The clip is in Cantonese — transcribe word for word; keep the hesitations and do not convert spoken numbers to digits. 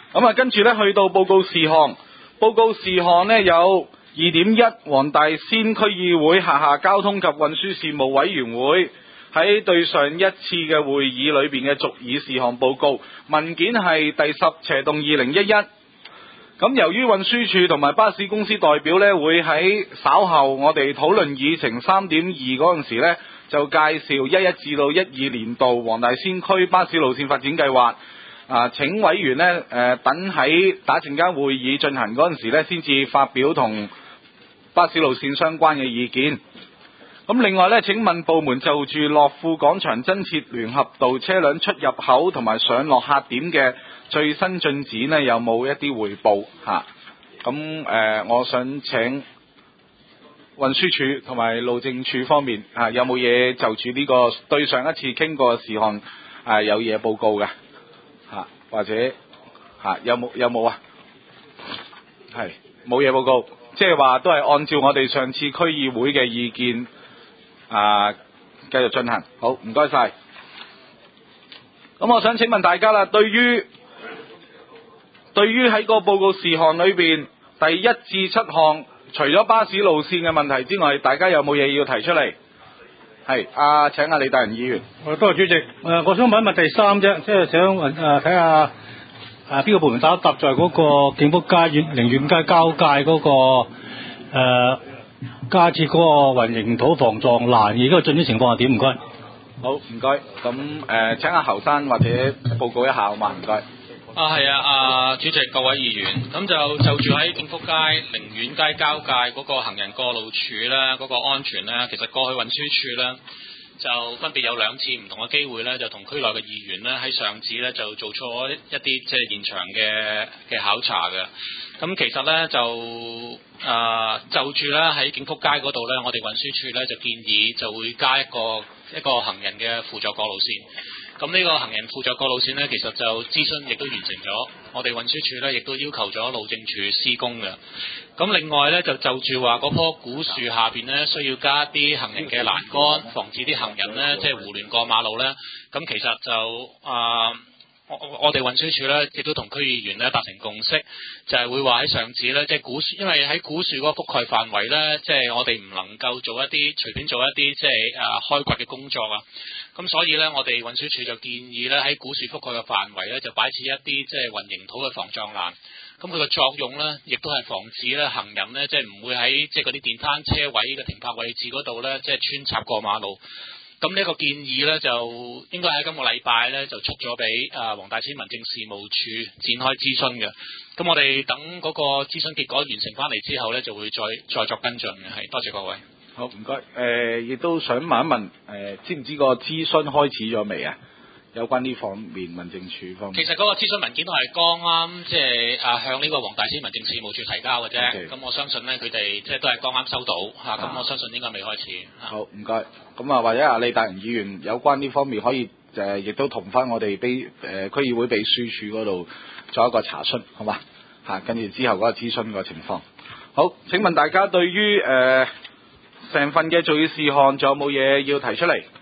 咁啊，跟住呢，去到報告事項，報告事項呢有二點一，黃大仙區議會轄下交通及運輸事務委員會喺對上一次嘅會議裏邊嘅續議事項報告，文件係第十斜動二零一一。咁由於運輸署同埋巴士公司代表呢，會喺稍後我哋討論議程三點二嗰陣時呢，就介紹一一至到一二年度黃大仙區巴士路線發展計劃。啊！請委員呢，誒、呃、等喺打陣間會議進行嗰陣時呢，先至發表同巴士路線相關嘅意見。咁另外呢，請問部門就住樂富廣場增設聯合道車輛出入口同埋上落客點嘅最新進展呢，有冇一啲彙報嚇？咁、啊、誒、呃，我想請運輸署同埋路政署方面嚇、啊，有冇嘢就住呢、這個對上一次傾過嘅事項誒、啊、有嘢報告嘅？吓、啊、或者吓、啊、有冇有冇啊？係冇嘢報告，即係話都係按照我哋上次區議會嘅意見啊，繼續進行。好，唔該晒。咁我想請問大家啦，對於對於喺個報告事項裏邊第一至七項，除咗巴士路線嘅問題之外，大家有冇嘢要提出嚟？係，啊，請阿李大仁議員。 誒，多謝主席。誒、呃，我想問一問第三啫，即係想誒睇下誒邊個部門打搭在嗰個景福街、寧遠街交界嗰、那個誒、呃、加設嗰個混凝土防撞欄，而家個進展情況係點？唔該。 好，唔該。咁誒、呃，請阿侯生或者報告一下好嘛？唔該。 啊，係啊，啊主席、各位議員，咁就就住喺景福街、寧遠街交界嗰個行人過路處咧，嗰、那個安全咧，其實過去運輸署咧就分別有兩次唔同嘅機會咧，就同區內嘅議員咧喺上次咧就做錯一啲即係現場嘅嘅考察嘅。咁其實咧就啊、呃、就住咧喺景福街嗰度咧，我哋運輸署咧就建議就會加一個一個行人嘅輔助過路線。咁呢個行人輔助過路線呢，其實就諮詢亦都完成咗，我哋運輸署呢亦都要求咗路政署施工嘅。咁另外呢，就就住話嗰棵古樹下邊呢，需要加啲行人嘅欄杆，防止啲行人呢即係胡亂過馬路呢。咁其實就啊、呃，我我哋運輸署呢亦都同區議員呢達成共識，就係、是、會話喺上址呢，即係古樹，因為喺古樹嗰個覆蓋範圍呢，即係我哋唔能夠做一啲隨便做一啲即係啊開掘嘅工作啊。咁所以呢，我哋運輸署就建議呢，喺古樹覆蓋嘅範圍呢，就擺設一啲即係混凝土嘅防撞欄。咁佢嘅作用呢，亦都係防止呢行人呢，即係唔會喺即係嗰啲電單車位嘅停泊位置嗰度呢，即係穿插過馬路。咁呢個建議呢，就應該喺今個禮拜呢，就出咗俾啊黃大仙民政事務處展開諮詢嘅。咁我哋等嗰個諮詢結果完成翻嚟之後呢，就會再再作跟進嘅。係，多謝各位。 好，唔該。誒、呃，亦都想問一問，誒、呃，知唔知個諮詢開始咗未啊？有關呢方面，民政處方面。 其實嗰個諮詢文件都係剛啱，即係啊向呢個黃大仙民政事務處提交嘅啫。咁、okay. 我相信呢，佢哋即係都係剛啱收到嚇。咁、啊、我相信應該未開始。 好，唔該。咁啊，或者阿李大仁議員有關呢方面可以誒，亦、呃、都同翻我哋秘誒區議會秘書處嗰度做一個查詢，好嘛？嚇、啊，跟住之後嗰個諮詢個情況。好，請問大家對於誒成份嘅重要事項仲有冇嘢要提出嚟？